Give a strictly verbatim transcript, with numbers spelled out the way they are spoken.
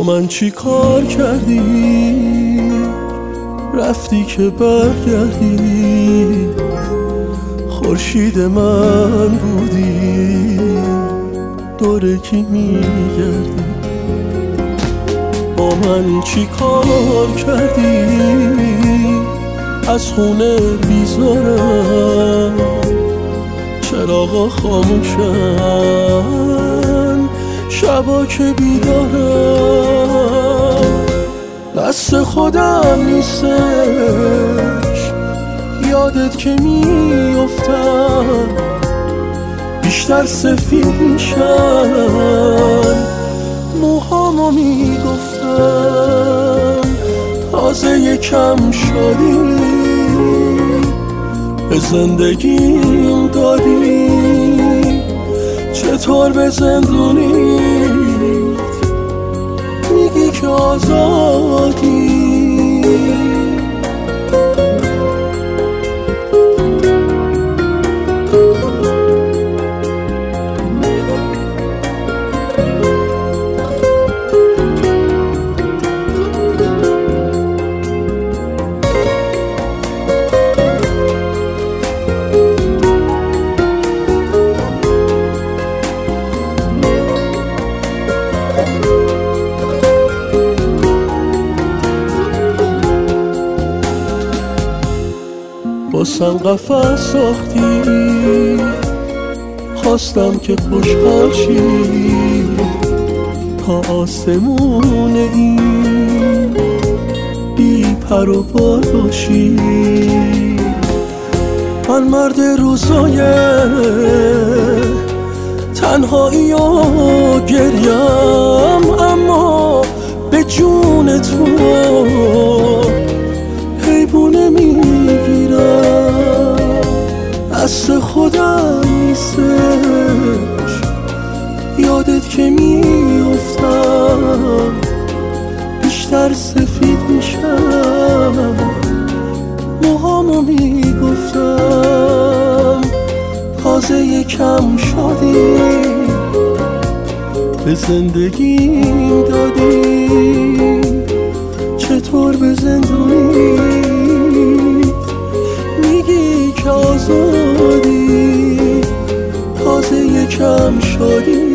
من چی کار کردی رفتی که برگردی، خورشید من بودی دور کی میگردی. با من چی کار کردی از خونه بیزارم، چراغا خاموشن شبا که بیدارم. دست خودم نیستش یادت که میافتم، بیشتر سفید میشن موهامو میگفتم. تازه یکم شدی به زندگیم دادی، چطور به زندونیت میگی که آزادی. باسم قفس ساختی، خواستم که خوشحال شی، تا آسمون این بی پر و بال باشی. من مرد روزای تنهایی و گریم، اما به جون تو حیبونه میگیرم. دست خودم نیستش یادت که میافتم، بیشتر سفید میشم موهامو میگفتم. تازه یکم شدی به زندگیم دادی، چطور به زندونیت میگی که آزادی. تازه یکم شدی